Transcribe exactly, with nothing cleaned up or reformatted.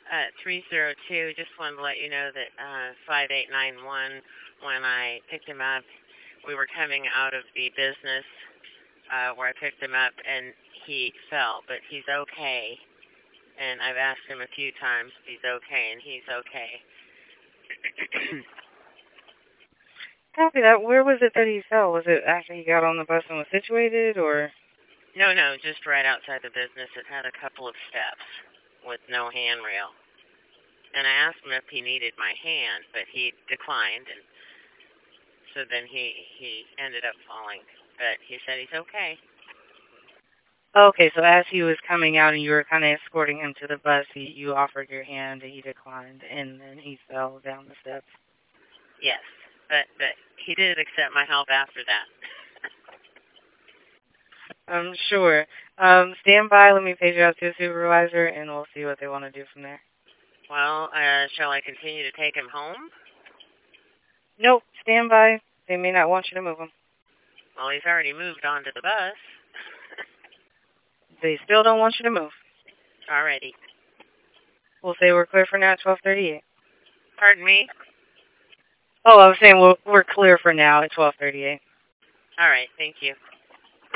Uh, three zero two, just wanted to let you know that uh, five eight nine one, when I picked him up, we were coming out of the business uh, where I picked him up, and he fell, but he's okay. And I've asked him a few times if he's okay, and he's okay. Copy that. Where was it that he fell? Was it after he got on the bus and was situated, or? No, no, just right outside the business. It had a couple of steps with no handrail. And I asked him if he needed my hand, but he declined, and so then he he ended up falling. But he said he's okay. Okay, so as he was coming out and you were kind of escorting him to the bus, he, you offered your hand and he declined, and then he fell down the steps. Yes, but but he did accept my help after that. I'm sure. Um, stand by. Let me page you out to the supervisor, and we'll see what they want to do from there. Well, uh, shall I continue to take him home? Nope. Stand by. They may not want you to move him. Well, he's already moved on to the bus. They still don't want you to move. Alrighty. We'll say we're clear for now at twelve thirty-eight. Pardon me? Oh, I was saying we're, we're clear for now at twelve thirty-eight. All right, thank you.